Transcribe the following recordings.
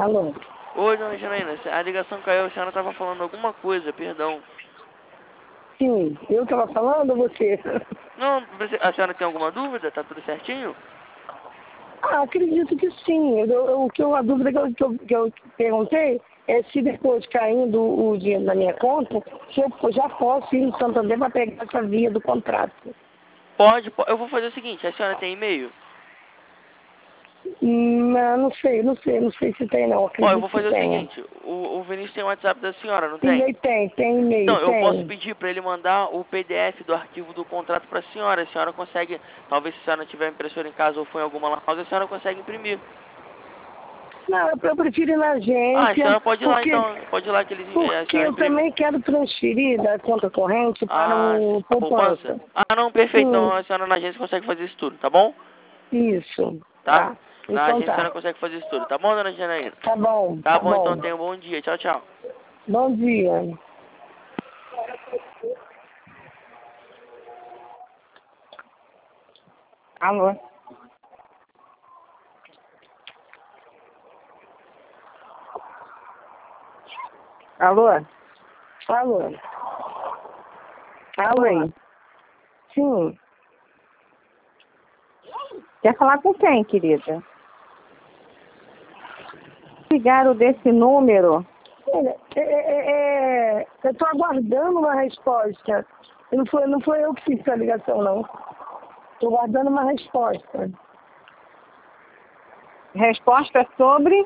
Alô? Oi, dona Janaína, a ligação caiu, a senhora estava falando alguma coisa, perdão. Sim, eu estava falando ou você? Não, a senhora tem alguma dúvida? Tá tudo certinho? Ah, acredito que sim. A dúvida que eu perguntei é se depois caindo o dinheiro na minha conta, se eu já posso ir no Santander para pegar essa via do contrato. Pode, eu vou fazer o seguinte, a senhora tem e-mail? Não sei se tem não, Ó, eu acredito vou que fazer o tenha. seguinte, o Vinícius tem o WhatsApp da senhora, não Sim, tem? aí tem e-mail, Então, eu posso tem. pedir para ele mandar o PDF do arquivo do contrato para a senhora consegue, talvez se a senhora tiver impressora em casa ou for em alguma lan house, a senhora consegue imprimir. Não, eu prefiro ir na Ah, a agência, senhora pode ir lá porque, então, pode ir lá que a porque senhora eu imprime. também quero transferir da conta corrente para Ah, o a poupança? poupança. Ah, não, perfeito, então Sim, a senhora na agência consegue fazer isso tudo, tá bom? isso. Tá? Tá. Na Então agência a tá. senhora consegue fazer isso tudo, tá bom, dona Janaína? Tá bom, Tá tá bom, então bom. tenha um bom dia. Tchau, tchau. Bom dia. Alô? Alô? Alô? Oi. Sim. Quer falar com quem, querida? Ligaram desse número? Olha, eu estou aguardando uma resposta. Não foi eu que fiz essa ligação, não. Estou aguardando uma resposta. Resposta sobre?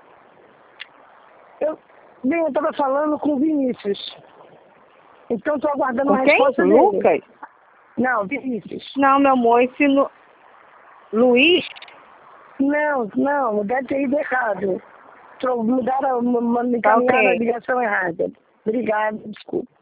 Eu estava falando com o Vinícius. Então estou aguardando Com uma quem? resposta dele. Lucas? Não, Vinícius. Não, meu amor, Luiz? Não, deve ter ido errado. Me Tá encaminharam a ok. ligação errada. Obrigada, desculpa.